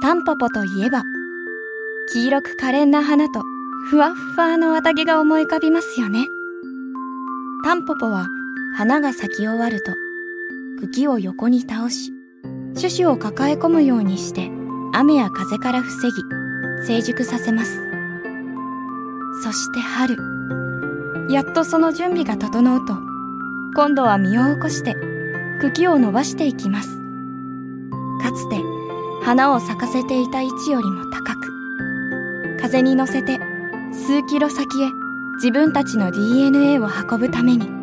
タンポポといえば、黄色く可憐な花とふわっふわの綿毛が思い浮かびますよね。タンポポは花が咲き終わると茎を横に倒し、種子を抱え込むようにして雨や風から防ぎ成熟させます。そして春、やっとその準備が整うと、今度は実を起こして茎を伸ばしていきます。かつて花を咲かせていた位置よりも高く、風に乗せて数キロ先へ自分たちの DNA を運ぶために。